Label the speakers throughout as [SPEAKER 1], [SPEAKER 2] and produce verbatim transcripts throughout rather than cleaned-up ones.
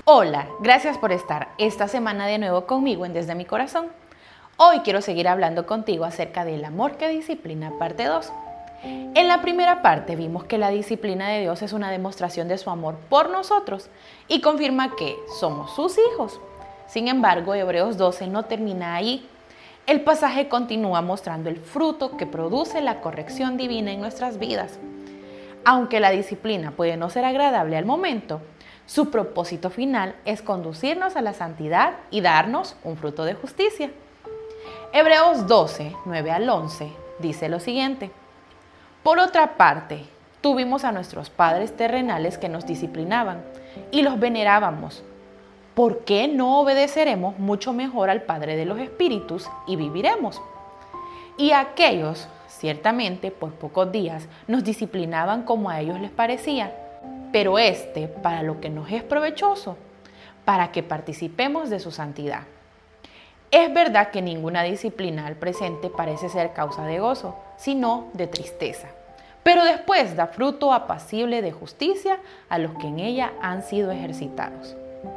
[SPEAKER 1] Hola, gracias por estar esta semana de nuevo conmigo en Desde mi Corazón. Hoy quiero seguir hablando contigo acerca del amor que disciplina, parte dos. En la primera parte vimos que la disciplina de Dios es una demostración de su amor por nosotros y confirma que somos sus hijos. Sin embargo, Hebreos doce no termina ahí. El pasaje continúa mostrando el fruto que produce la corrección divina en nuestras vidas. Aunque la disciplina puede no ser agradable al momento, su propósito final es conducirnos a la santidad y darnos un fruto de justicia. Hebreos doce, nueve al once dice lo siguiente: Por otra parte, tuvimos a nuestros padres terrenales que nos disciplinaban y los venerábamos. ¿Por qué no obedeceremos mucho mejor al Padre de los Espíritus y viviremos? Y aquellos, ciertamente, por pocos días, nos disciplinaban como a ellos les parecía, pero este para lo que nos es provechoso, para que participemos de su santidad. Es verdad que ninguna disciplina al presente parece ser causa de gozo, sino de tristeza, pero después da fruto apacible de justicia a los que en ella han sido ejercitados.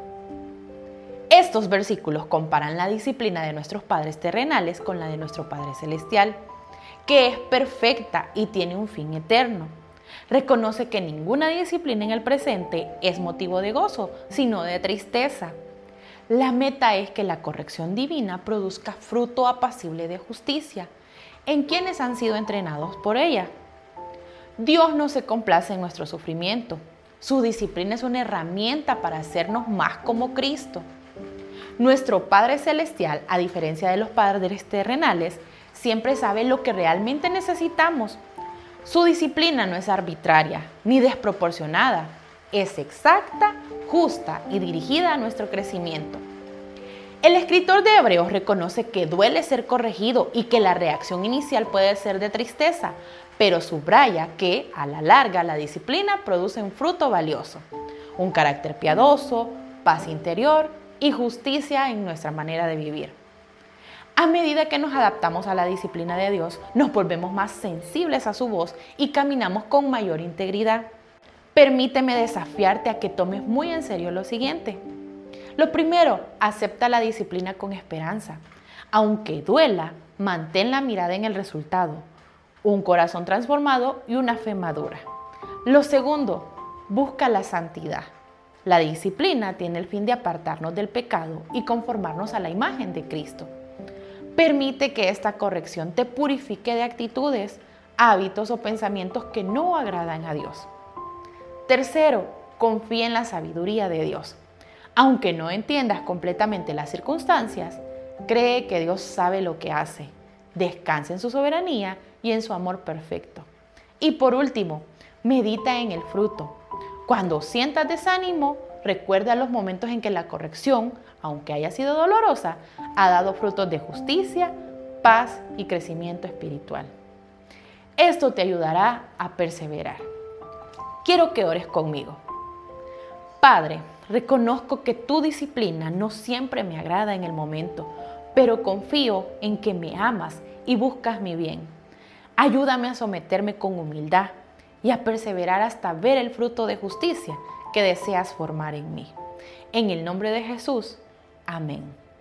[SPEAKER 1] Estos versículos comparan la disciplina de nuestros padres terrenales con la de nuestro Padre Celestial, que es perfecta y tiene un fin eterno. Reconoce que ninguna disciplina en el presente es motivo de gozo, sino de tristeza. La meta es que la corrección divina produzca fruto apacible de justicia en quienes han sido entrenados por ella. Dios no se complace en nuestro sufrimiento. Su disciplina es una herramienta para hacernos más como Cristo. Nuestro Padre Celestial, a diferencia de los padres terrenales, siempre sabe lo que realmente necesitamos. Su disciplina no es arbitraria ni desproporcionada, es exacta, justa y dirigida a nuestro crecimiento. El escritor de Hebreos reconoce que duele ser corregido y que la reacción inicial puede ser de tristeza, pero subraya que, a la larga, la disciplina produce un fruto valioso, un carácter piadoso, paz interior y justicia en nuestra manera de vivir. A medida que nos adaptamos a la disciplina de Dios, nos volvemos más sensibles a su voz y caminamos con mayor integridad. Permíteme desafiarte a que tomes muy en serio lo siguiente. Lo primero, acepta la disciplina con esperanza. Aunque duela, mantén la mirada en el resultado, un corazón transformado y una fe madura. Lo segundo, busca la santidad. La disciplina tiene el fin de apartarnos del pecado y conformarnos a la imagen de Cristo. Permite que esta corrección te purifique de actitudes, hábitos o pensamientos que no agradan a Dios. Tercero, confía en la sabiduría de Dios. Aunque no entiendas completamente las circunstancias, cree que Dios sabe lo que hace. Descansa en su soberanía y en su amor perfecto. Y por último, medita en el fruto. Cuando sientas desánimo, recuerda los momentos en que la corrección, aunque haya sido dolorosa, ha dado frutos de justicia, paz y crecimiento espiritual. Esto te ayudará a perseverar. Quiero que ores conmigo. Padre, reconozco que tu disciplina no siempre me agrada en el momento, pero confío en que me amas y buscas mi bien. Ayúdame a someterme con humildad y a perseverar hasta ver el fruto de justicia que deseas formar en mí. En el nombre de Jesús, amén.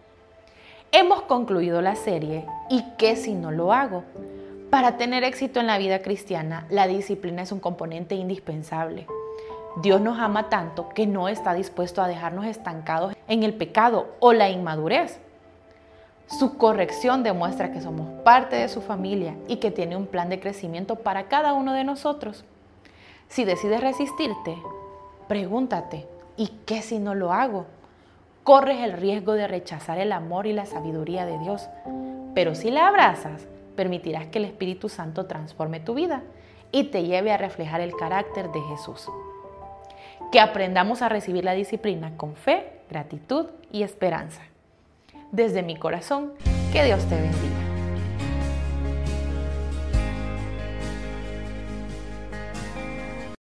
[SPEAKER 1] Hemos concluido la serie ¿Y qué si no lo hago? Para tener éxito en la vida cristiana, la disciplina es un componente indispensable. Dios nos ama tanto que no está dispuesto a dejarnos estancados en el pecado o la inmadurez. Su corrección demuestra que somos parte de su familia y que tiene un plan de crecimiento para cada uno de nosotros. Si decides resistirte, pregúntate, ¿y qué si no lo hago? Corres el riesgo de rechazar el amor y la sabiduría de Dios, pero si la abrazas, permitirás que el Espíritu Santo transforme tu vida y te lleve a reflejar el carácter de Jesús. Que aprendamos a recibir la disciplina con fe, gratitud y esperanza. Desde mi corazón, que Dios te bendiga.